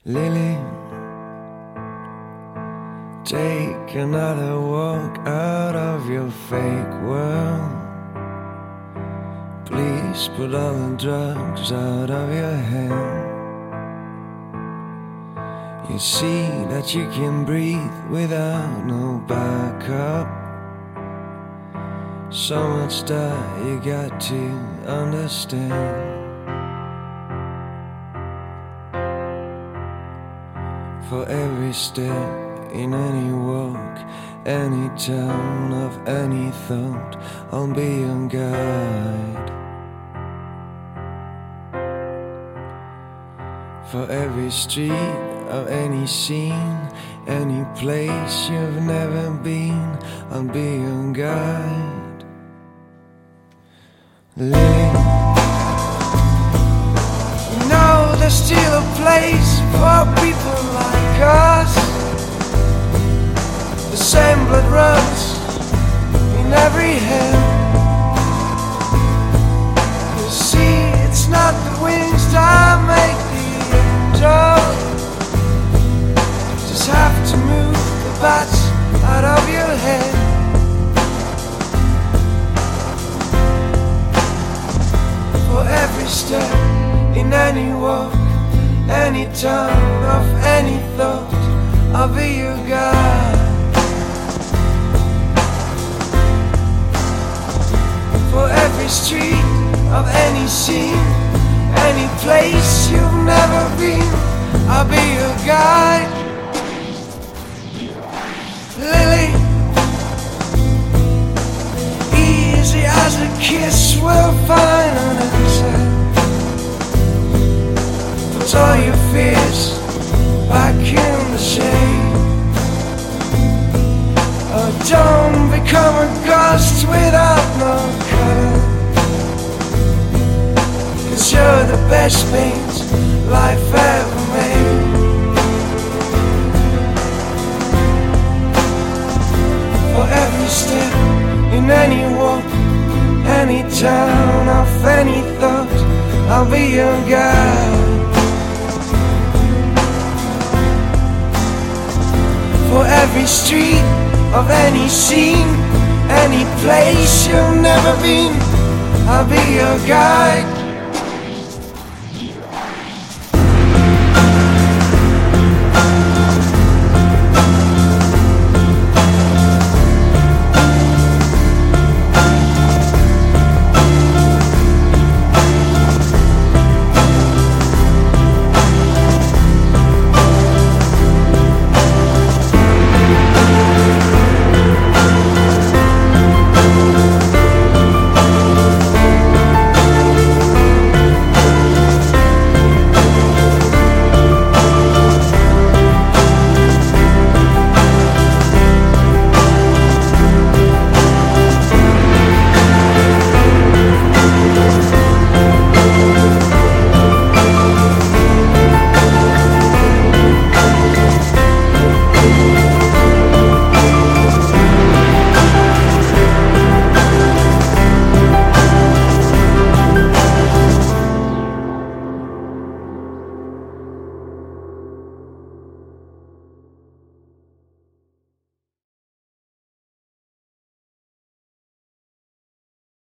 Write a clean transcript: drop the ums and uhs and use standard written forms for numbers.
Lily, take another walk out of your fake world. Please put all the drugs out of your head. You see that you can breathe without no backup. So much that you got to understand. For every step in any walk, any turn of any thought, I'll be your guide. For every street of any scene, any place you've never been, I'll be your guide. Lily, you know there's still a place for people like us. The same blood runs in every hand. You see, it's not the wings that make the angel. You just have to move the bats out of your head. For every step in any walk, any turn of any thought, I'll be your guide. For every street of any scene, any place you've never been, I'll be your guide. Lily, easy as a kiss will find an answer. Put all your fears back in the shade. Oh, don't become a ghost without no color. 'Cause you're the best paint life ever made. For every step in any walk, any turn of any thought, I'll be your guide. For every street of any scene, any place you've never been, I'll be your guide.